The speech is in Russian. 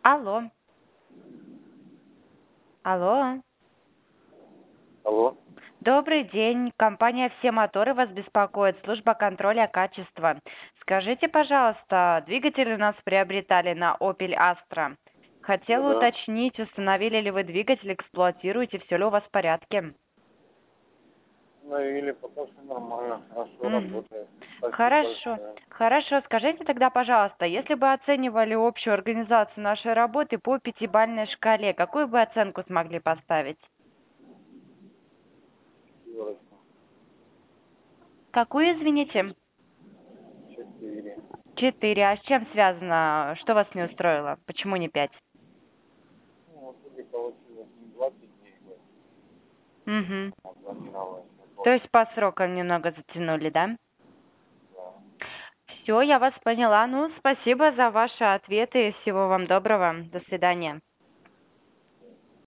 Алло. Алло. Алло. Добрый день. Компания «Все моторы» вас беспокоит, служба контроля качества. Скажите, пожалуйста, двигатель у нас приобретали на Opel Astra. Хотела Да. уточнить, установили ли вы двигатель, эксплуатируете, все ли у вас в порядке? Установили, пока все нормально. Хорошо Мгм. работает. Спасибо Хорошо. большое. Хорошо. Скажите тогда, пожалуйста, если бы оценивали общую организацию нашей работы по пятибалльной шкале, какую бы оценку смогли поставить? Девочка. Какую, извините? 4. 4. А с чем связано? Что вас не устроило? Почему не 5? Ну, вот тебе получилось не 20 дней, Мгм. а планировалось. То Вот, есть по срокам немного затянули, да? да. Все, я вас поняла. Ну, спасибо за ваши ответы. Всего вам доброго. До свидания.